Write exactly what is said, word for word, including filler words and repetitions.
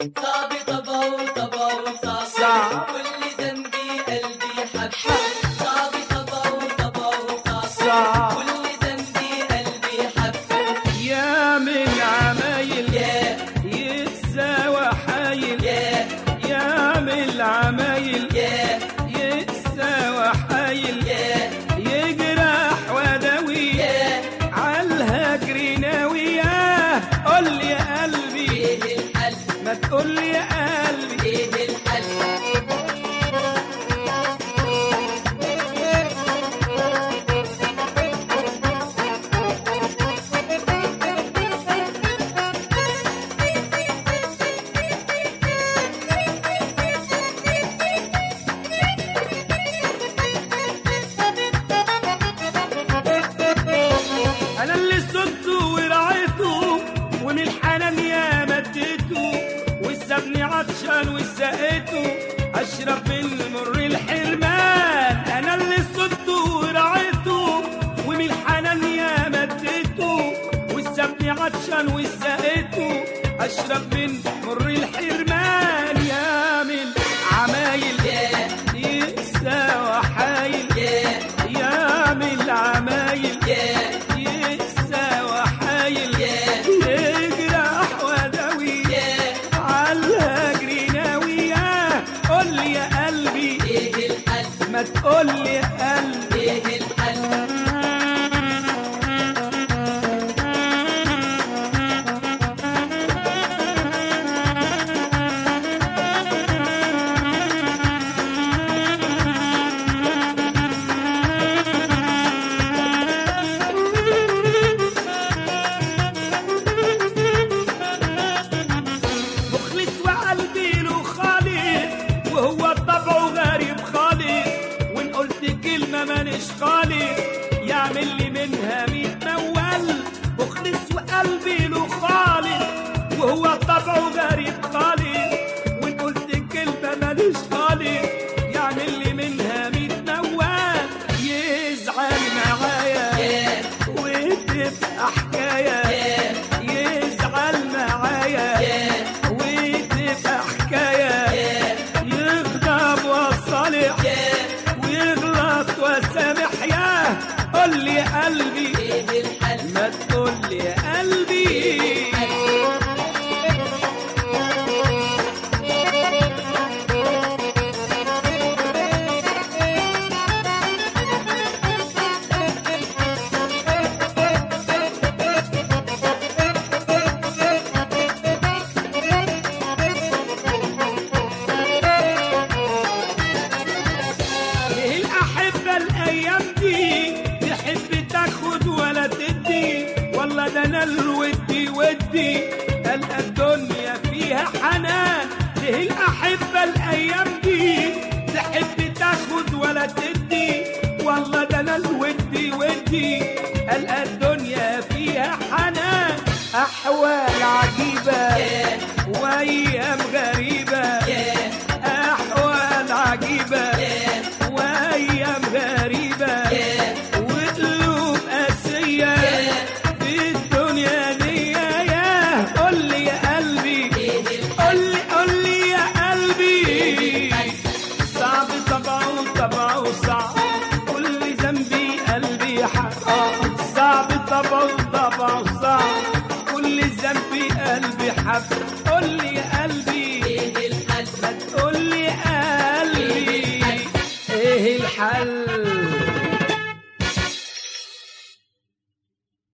صعب طبعه طبعه صعب صعب. كل ذنبي قلبي حب صعب طبعه طبعه صعب صعب. كل ذنبي قلبي حب يا من عمايل يا يتساوى حايل يا يا من العمايل يا يتساوى حايل يا يجرح وداوي يا عالهجر ناوية قول لي يا قلبي ايه الحل ما تقول لي يا قلبي ايه الحل انا اللي صدته ورعيته ومن الحنان يا مديته والسابني عطشان وسقيته اشرب من مر الحرمان. انا اللي صدته ورعيته ومن الحنان يا مديته والسابني عطشان وسقيته اشرب من مر الحرمان. يا من عمايل يا يساوى حايل يا يا من العمايل يا يساوى حايل يا يجرح وداوي يا عالهجر ناوية قول لي يا قلبي ايه الحل ما تقول لي يا قلبي ايه الحل مخلص وقلبي له خالص وهو طبعه غريب خالص وان قلت كلمة مانيش خالص يعمل لي منها ميت موال. مخلص وقلبي له خالص وهو طبعه غريب خالص وان قلت كلمة مانيش خالص يعمل لي منها ميت موال. يزعل معايا يا وتبقى حكاية يا يزعل معايا يا وتبقى حكاية يا يغضب وصالح يا ويغلط وسامح. يا قول لي يا قلبي ايه الحل ما تقول لي يا قلبي ليه الأحبة الأيام دي تحب تاخد ولا تدي والله ده أنا الودي ودي ألقى الدنيا فيها حنان. ليه الأحبة الأيام دي تحب تاخد ولا تدي والله ده أنا الودي ودي ألقى الدنيا فيها حنان. أحوال عجيبة يا وأيام غريبة يا أحوال عجيبة يا وأيام غريبة يا وقلوب قاسية في الدنيا دي. يا قول لي يا قلبي ايه قول الحل لي قول لي يا قلبي صعب طبعه طبعه صعب كل ذنبي قلبي حق. صعب طبعه طبعه صعب كل ذنبي قلبي حب. قول لي يا